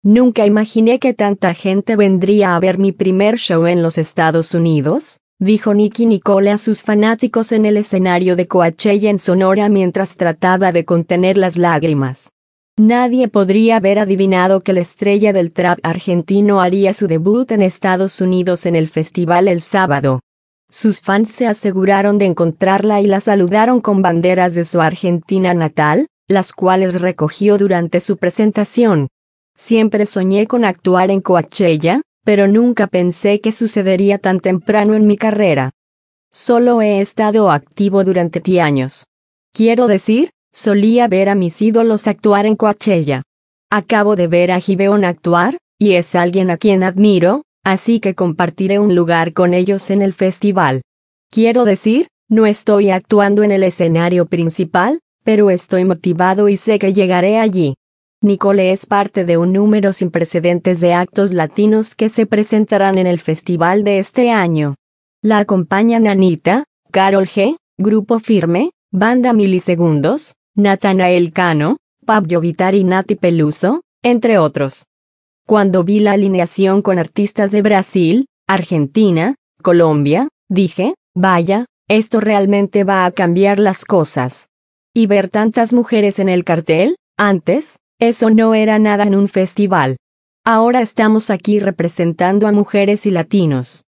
Nunca imaginé que tanta gente vendría a ver mi primer show en los Estados Unidos, dijo Nicki Nicole a sus fanáticos en el escenario de Coachella en Sonora mientras trataba de contener las lágrimas. Nadie podría haber adivinado que la estrella del trap argentino haría su debut en Estados Unidos en el festival el sábado. Sus fans se aseguraron de encontrarla y la saludaron con banderas de su Argentina natal, las cuales recogió durante su presentación. Siempre soñé con actuar en Coachella, pero nunca pensé que sucedería tan temprano en mi carrera. Solo he estado activo durante 10 años. Quiero decir, solía ver a mis ídolos actuar en Coachella. Acabo de ver a Giveon actuar, y es alguien a quien admiro, así que compartiré un lugar con ellos en el festival. Quiero decir, no estoy actuando en el escenario principal, pero estoy motivado y sé que llegaré allí. Nicole es parte de un número sin precedentes de actos latinos que se presentarán en el festival de este año. La acompañan Anitta, Karol G, Grupo Firme, Banda Milisegundos, Natanael Cano, Pablo Vittar y Nati Peluso, entre otros. Cuando vi la alineación con artistas de Brasil, Argentina, Colombia, dije, vaya, esto realmente va a cambiar las cosas. Y ver tantas mujeres en el cartel, antes, eso no era nada en un festival. Ahora estamos aquí representando a mujeres y latinos.